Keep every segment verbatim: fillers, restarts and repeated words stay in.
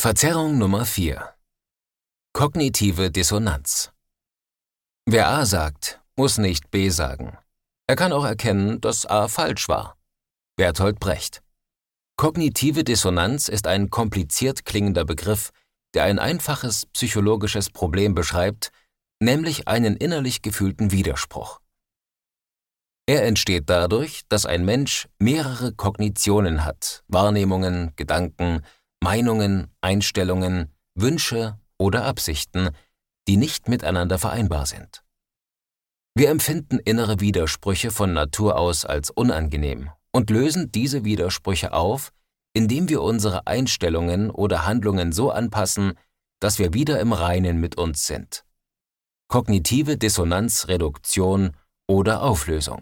Verzerrung Nummer vier. Kognitive Dissonanz. Wer A sagt, muss nicht B sagen. Er kann auch erkennen, dass A falsch war. Bertolt Brecht. Kognitive Dissonanz ist ein kompliziert klingender Begriff, der ein einfaches psychologisches Problem beschreibt, nämlich einen innerlich gefühlten Widerspruch. Er entsteht dadurch, dass ein Mensch mehrere Kognitionen hat, Wahrnehmungen, Gedanken, Meinungen, Einstellungen, Wünsche oder Absichten, die nicht miteinander vereinbar sind. Wir empfinden innere Widersprüche von Natur aus als unangenehm und lösen diese Widersprüche auf, indem wir unsere Einstellungen oder Handlungen so anpassen, dass wir wieder im Reinen mit uns sind. Kognitive Dissonanzreduktion oder Auflösung.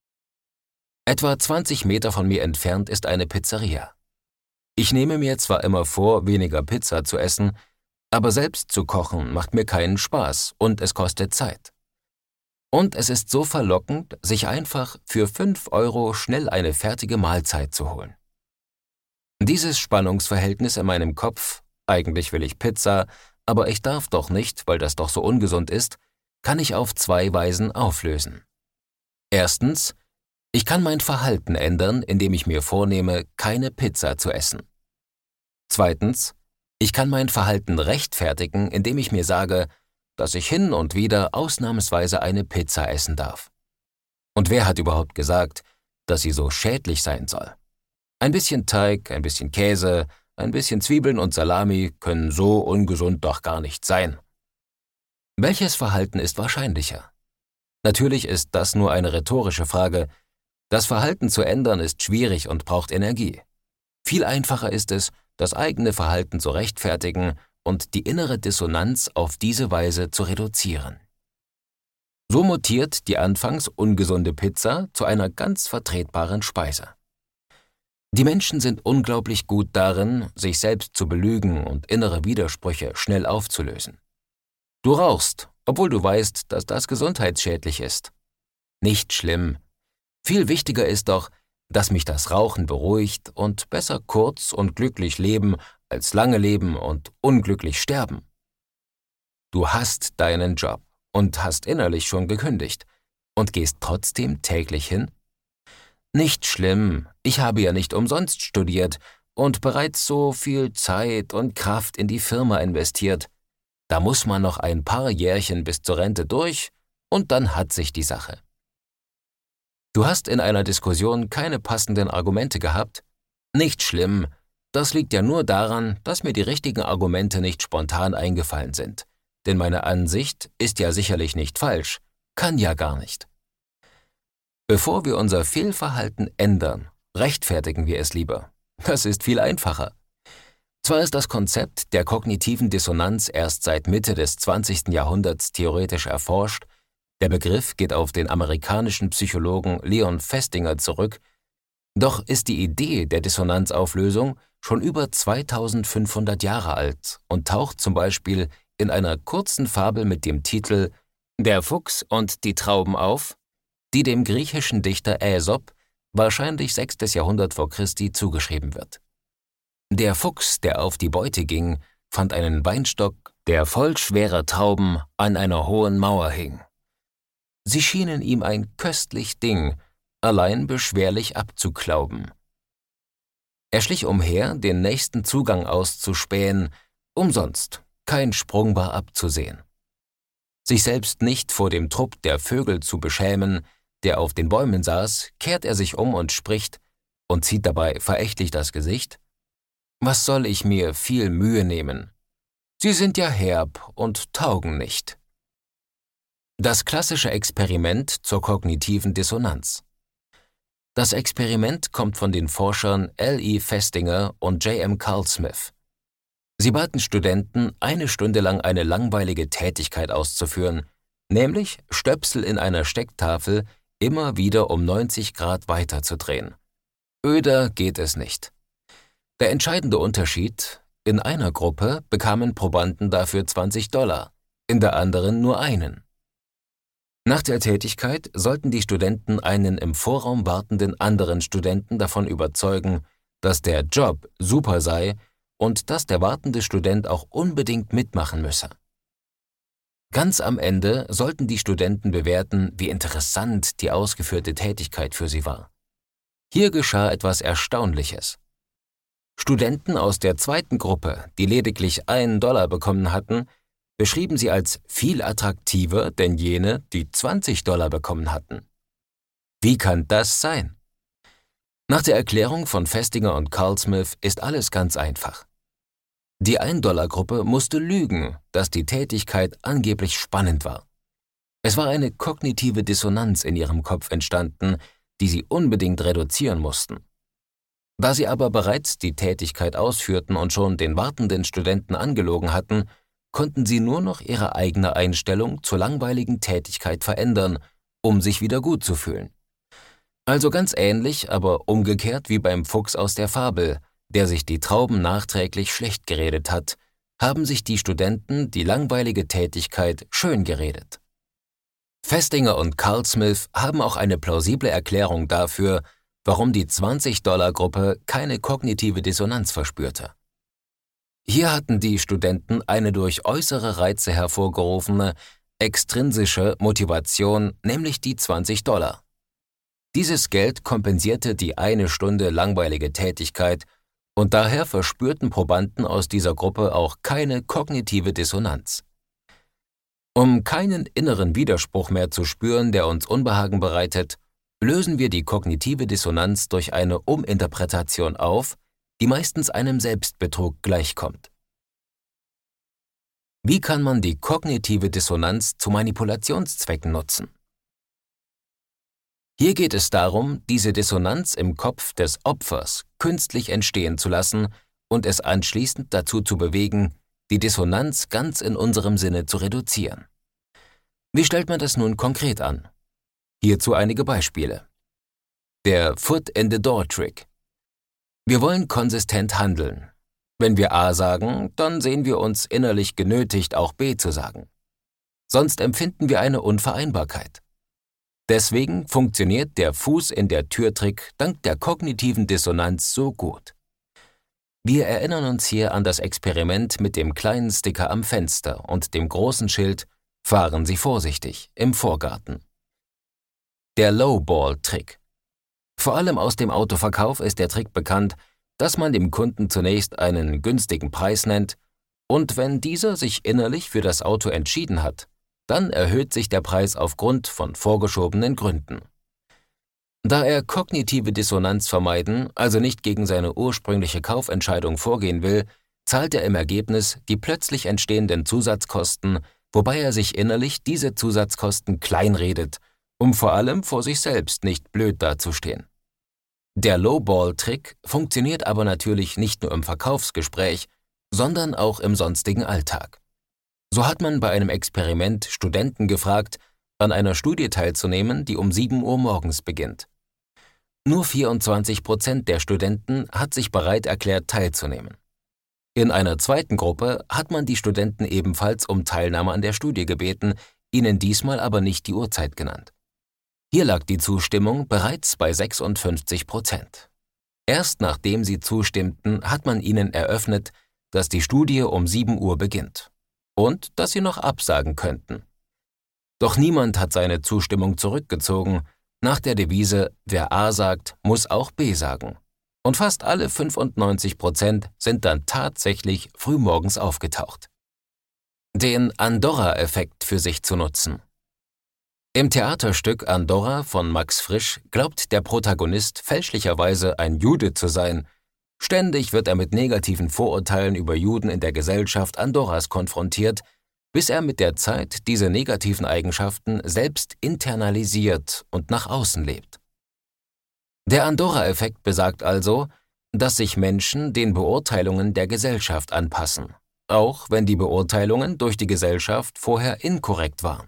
Etwa zwanzig Meter von mir entfernt ist eine Pizzeria. Ich nehme mir zwar immer vor, weniger Pizza zu essen, aber selbst zu kochen macht mir keinen Spaß und es kostet Zeit. Und es ist so verlockend, sich einfach für fünf Euro schnell eine fertige Mahlzeit zu holen. Dieses Spannungsverhältnis in meinem Kopf, eigentlich will ich Pizza, aber ich darf doch nicht, weil das doch so ungesund ist, kann ich auf zwei Weisen auflösen. Erstens, ich kann mein Verhalten ändern, indem ich mir vornehme, keine Pizza zu essen. Zweitens, ich kann mein Verhalten rechtfertigen, indem ich mir sage, dass ich hin und wieder ausnahmsweise eine Pizza essen darf. Und wer hat überhaupt gesagt, dass sie so schädlich sein soll? Ein bisschen Teig, ein bisschen Käse, ein bisschen Zwiebeln und Salami können so ungesund doch gar nicht sein. Welches Verhalten ist wahrscheinlicher? Natürlich ist das nur eine rhetorische Frage. Das Verhalten zu ändern ist schwierig und braucht Energie. Viel einfacher ist es, das eigene Verhalten zu rechtfertigen und die innere Dissonanz auf diese Weise zu reduzieren. So mutiert die anfangs ungesunde Pizza zu einer ganz vertretbaren Speise. Die Menschen sind unglaublich gut darin, sich selbst zu belügen und innere Widersprüche schnell aufzulösen. Du rauchst, obwohl du weißt, dass das gesundheitsschädlich ist. Nicht schlimm. Viel wichtiger ist doch, dass mich das Rauchen beruhigt und besser kurz und glücklich leben als lange leben und unglücklich sterben. Du hast deinen Job und hast innerlich schon gekündigt und gehst trotzdem täglich hin? Nicht schlimm, ich habe ja nicht umsonst studiert und bereits so viel Zeit und Kraft in die Firma investiert. Da muss man noch ein paar Jährchen bis zur Rente durch und dann hat sich die Sache. Du hast in einer Diskussion keine passenden Argumente gehabt? Nicht schlimm, das liegt ja nur daran, dass mir die richtigen Argumente nicht spontan eingefallen sind. Denn meine Ansicht ist ja sicherlich nicht falsch, kann ja gar nicht. Bevor wir unser Fehlverhalten ändern, rechtfertigen wir es lieber. Das ist viel einfacher. Zwar ist das Konzept der kognitiven Dissonanz erst seit Mitte des zwanzigsten Jahrhunderts theoretisch erforscht, der Begriff geht auf den amerikanischen Psychologen Leon Festinger zurück, doch ist die Idee der Dissonanzauflösung schon über zweitausendfünfhundert Jahre alt und taucht zum Beispiel in einer kurzen Fabel mit dem Titel »Der Fuchs und die Trauben« auf, die dem griechischen Dichter Aesop, wahrscheinlich sechstes Jahrhundert vor Christi, zugeschrieben wird. Der Fuchs, der auf die Beute ging, fand einen Weinstock, der voll schwerer Trauben an einer hohen Mauer hing. Sie schienen ihm ein köstlich Ding, allein beschwerlich abzuklauben. Er schlich umher, den nächsten Zugang auszuspähen, umsonst, kein Sprung war abzusehen. Sich selbst nicht vor dem Trupp der Vögel zu beschämen, der auf den Bäumen saß, kehrt er sich um und spricht und zieht dabei verächtlich das Gesicht: »Was soll ich mir viel Mühe nehmen? Sie sind ja herb und taugen nicht.« Das klassische Experiment zur kognitiven Dissonanz. Das Experiment kommt von den Forschern L E Festinger und J M Carl Smith. Sie baten Studenten, eine Stunde lang eine langweilige Tätigkeit auszuführen, nämlich Stöpsel in einer Stecktafel immer wieder um neunzig Grad weiterzudrehen. Öder geht es nicht. Der entscheidende Unterschied: In einer Gruppe bekamen Probanden dafür zwanzig Dollar, in der anderen nur einen. Nach der Tätigkeit sollten die Studenten einen im Vorraum wartenden anderen Studenten davon überzeugen, dass der Job super sei und dass der wartende Student auch unbedingt mitmachen müsse. Ganz am Ende sollten die Studenten bewerten, wie interessant die ausgeführte Tätigkeit für sie war. Hier geschah etwas Erstaunliches. Studenten aus der zweiten Gruppe, die lediglich einen Dollar bekommen hatten, beschrieben sie als viel attraktiver denn jene, die zwanzig Dollar bekommen hatten. Wie kann das sein? Nach der Erklärung von Festinger und Carl Smith ist alles ganz einfach. Die ein-Dollar-Gruppe musste lügen, dass die Tätigkeit angeblich spannend war. Es war eine kognitive Dissonanz in ihrem Kopf entstanden, die sie unbedingt reduzieren mussten. Da sie aber bereits die Tätigkeit ausführten und schon den wartenden Studenten angelogen hatten, konnten sie nur noch ihre eigene Einstellung zur langweiligen Tätigkeit verändern, um sich wieder gut zu fühlen. Also ganz ähnlich, aber umgekehrt wie beim Fuchs aus der Fabel, der sich die Trauben nachträglich schlecht geredet hat, haben sich die Studenten die langweilige Tätigkeit schön geredet. Festinger und Carl Smith haben auch eine plausible Erklärung dafür, warum die zwanzig-Dollar-Gruppe keine kognitive Dissonanz verspürte. Hier hatten die Studenten eine durch äußere Reize hervorgerufene, extrinsische Motivation, nämlich die zwanzig Dollar. Dieses Geld kompensierte die eine Stunde langweilige Tätigkeit und daher verspürten Probanden aus dieser Gruppe auch keine kognitive Dissonanz. Um keinen inneren Widerspruch mehr zu spüren, der uns Unbehagen bereitet, lösen wir die kognitive Dissonanz durch eine Uminterpretation auf, die meistens einem Selbstbetrug gleichkommt. Wie kann man die kognitive Dissonanz zu Manipulationszwecken nutzen? Hier geht es darum, diese Dissonanz im Kopf des Opfers künstlich entstehen zu lassen und es anschließend dazu zu bewegen, die Dissonanz ganz in unserem Sinne zu reduzieren. Wie stellt man das nun konkret an? Hierzu einige Beispiele. Der Foot-in-the-Door-Trick. Wir wollen konsistent handeln. Wenn wir A sagen, dann sehen wir uns innerlich genötigt, auch B zu sagen. Sonst empfinden wir eine Unvereinbarkeit. Deswegen funktioniert der Fuß in der Tür-Trick dank der kognitiven Dissonanz so gut. Wir erinnern uns hier an das Experiment mit dem kleinen Sticker am Fenster und dem großen Schild »Fahren Sie vorsichtig« im Vorgarten. Der Lowball-Trick. Vor allem aus dem Autoverkauf ist der Trick bekannt, dass man dem Kunden zunächst einen günstigen Preis nennt und wenn dieser sich innerlich für das Auto entschieden hat, dann erhöht sich der Preis aufgrund von vorgeschobenen Gründen. Da er kognitive Dissonanz vermeiden, also nicht gegen seine ursprüngliche Kaufentscheidung vorgehen will, zahlt er im Ergebnis die plötzlich entstehenden Zusatzkosten, wobei er sich innerlich diese Zusatzkosten kleinredet, um vor allem vor sich selbst nicht blöd dazustehen. Der Lowball-Trick funktioniert aber natürlich nicht nur im Verkaufsgespräch, sondern auch im sonstigen Alltag. So hat man bei einem Experiment Studenten gefragt, an einer Studie teilzunehmen, die um sieben Uhr morgens beginnt. Nur vierundzwanzig Prozent der Studenten hat sich bereit erklärt, teilzunehmen. In einer zweiten Gruppe hat man die Studenten ebenfalls um Teilnahme an der Studie gebeten, ihnen diesmal aber nicht die Uhrzeit genannt. Hier lag die Zustimmung bereits bei sechsundfünfzig Prozent. Erst nachdem sie zustimmten, hat man ihnen eröffnet, dass die Studie um sieben Uhr beginnt und dass sie noch absagen könnten. Doch niemand hat seine Zustimmung zurückgezogen, nach der Devise, wer A sagt, muss auch B sagen. Und fast alle fünfundneunzig Prozent sind dann tatsächlich frühmorgens aufgetaucht. Den Andorra-Effekt für sich zu nutzen. Im Theaterstück Andorra von Max Frisch glaubt der Protagonist fälschlicherweise ein Jude zu sein. Ständig wird er mit negativen Vorurteilen über Juden in der Gesellschaft Andorras konfrontiert, bis er mit der Zeit diese negativen Eigenschaften selbst internalisiert und nach außen lebt. Der Andorra-Effekt besagt also, dass sich Menschen den Beurteilungen der Gesellschaft anpassen, auch wenn die Beurteilungen durch die Gesellschaft vorher inkorrekt waren.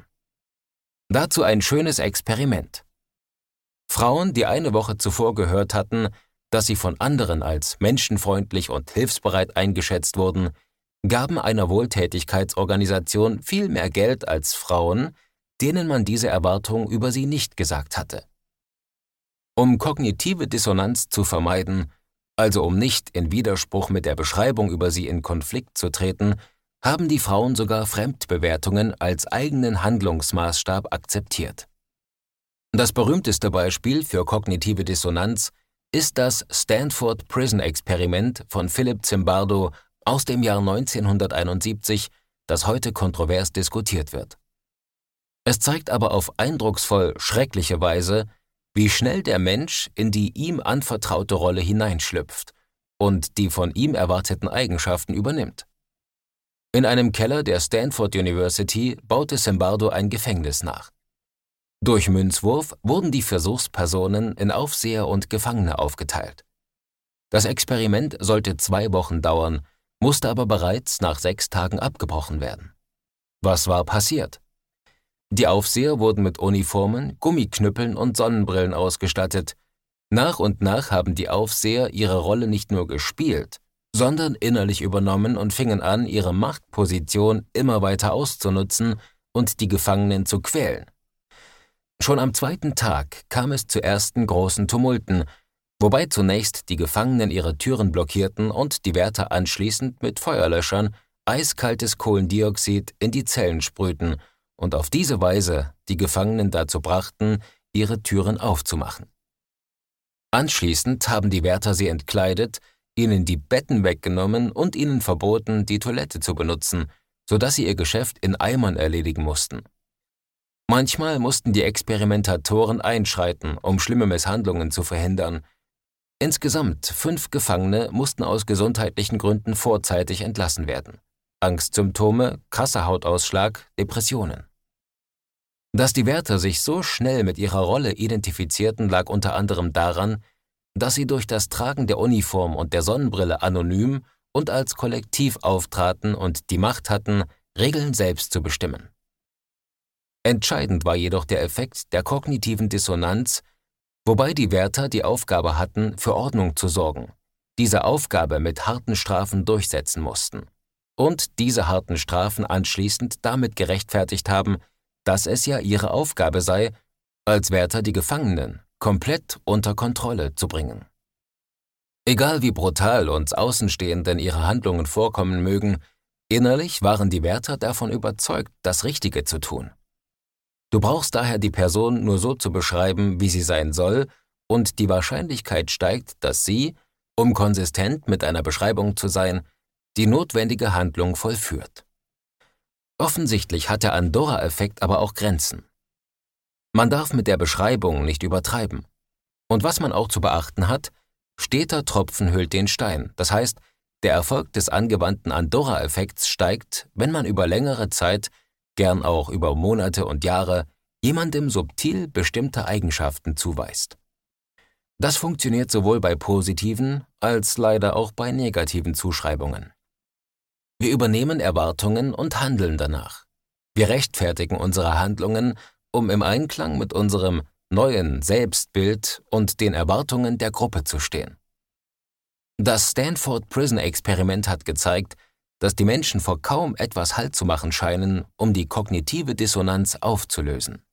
Dazu ein schönes Experiment. Frauen, die eine Woche zuvor gehört hatten, dass sie von anderen als menschenfreundlich und hilfsbereit eingeschätzt wurden, gaben einer Wohltätigkeitsorganisation viel mehr Geld als Frauen, denen man diese Erwartung über sie nicht gesagt hatte. Um kognitive Dissonanz zu vermeiden, Also um nicht in Widerspruch mit der Beschreibung über sie in Konflikt zu treten, haben die Frauen sogar Fremdbewertungen als eigenen Handlungsmaßstab akzeptiert. Das berühmteste Beispiel für kognitive Dissonanz ist das Stanford Prison Experiment von Philip Zimbardo aus dem Jahr neunzehnhunderteinundsiebzig, das heute kontrovers diskutiert wird. Es zeigt aber auf eindrucksvoll schreckliche Weise, wie schnell der Mensch in die ihm anvertraute Rolle hineinschlüpft und die von ihm erwarteten Eigenschaften übernimmt. In einem Keller der Stanford University baute Zimbardo ein Gefängnis nach. Durch Münzwurf wurden die Versuchspersonen in Aufseher und Gefangene aufgeteilt. Das Experiment sollte zwei Wochen dauern, musste aber bereits nach sechs Tagen abgebrochen werden. Was war passiert? Die Aufseher wurden mit Uniformen, Gummiknüppeln und Sonnenbrillen ausgestattet. Nach und nach haben die Aufseher ihre Rolle nicht nur gespielt, sondern innerlich übernommen und fingen an, ihre Machtposition immer weiter auszunutzen und die Gefangenen zu quälen. Schon am zweiten Tag kam es zu ersten großen Tumulten, wobei zunächst die Gefangenen ihre Türen blockierten und die Wärter anschließend mit Feuerlöschern eiskaltes Kohlendioxid in die Zellen sprühten und auf diese Weise die Gefangenen dazu brachten, ihre Türen aufzumachen. Anschließend haben die Wärter sie entkleidet, ihnen die Betten weggenommen und ihnen verboten, die Toilette zu benutzen, sodass sie ihr Geschäft in Eimern erledigen mussten. Manchmal mussten die Experimentatoren einschreiten, um schlimme Misshandlungen zu verhindern. Insgesamt fünf Gefangene mussten aus gesundheitlichen Gründen vorzeitig entlassen werden. Angstsymptome, krasser Hautausschlag, Depressionen. Dass die Wärter sich so schnell mit ihrer Rolle identifizierten, lag unter anderem daran, dass sie durch das Tragen der Uniform und der Sonnenbrille anonym und als Kollektiv auftraten und die Macht hatten, Regeln selbst zu bestimmen. Entscheidend war jedoch der Effekt der kognitiven Dissonanz, wobei die Wärter die Aufgabe hatten, für Ordnung zu sorgen, diese Aufgabe mit harten Strafen durchsetzen mussten und diese harten Strafen anschließend damit gerechtfertigt haben, dass es ja ihre Aufgabe sei, als Wärter die Gefangenen komplett unter Kontrolle zu bringen. Egal wie brutal uns Außenstehenden ihre Handlungen vorkommen mögen, innerlich waren die Wärter davon überzeugt, das Richtige zu tun. Du brauchst daher die Person nur so zu beschreiben, wie sie sein soll, und die Wahrscheinlichkeit steigt, dass sie, um konsistent mit einer Beschreibung zu sein, die notwendige Handlung vollführt. Offensichtlich hat der Andorra-Effekt aber auch Grenzen. Man darf mit der Beschreibung nicht übertreiben. Und was man auch zu beachten hat, steter Tropfen höhlt den Stein. Das heißt, der Erfolg des angewandten Andorra-Effekts steigt, wenn man über längere Zeit, gern auch über Monate und Jahre, jemandem subtil bestimmte Eigenschaften zuweist. Das funktioniert sowohl bei positiven als leider auch bei negativen Zuschreibungen. Wir übernehmen Erwartungen und handeln danach. Wir rechtfertigen unsere Handlungen, um im Einklang mit unserem neuen Selbstbild und den Erwartungen der Gruppe zu stehen. Das Stanford Prison Experiment hat gezeigt, dass die Menschen vor kaum etwas Halt zu machen scheinen, um die kognitive Dissonanz aufzulösen.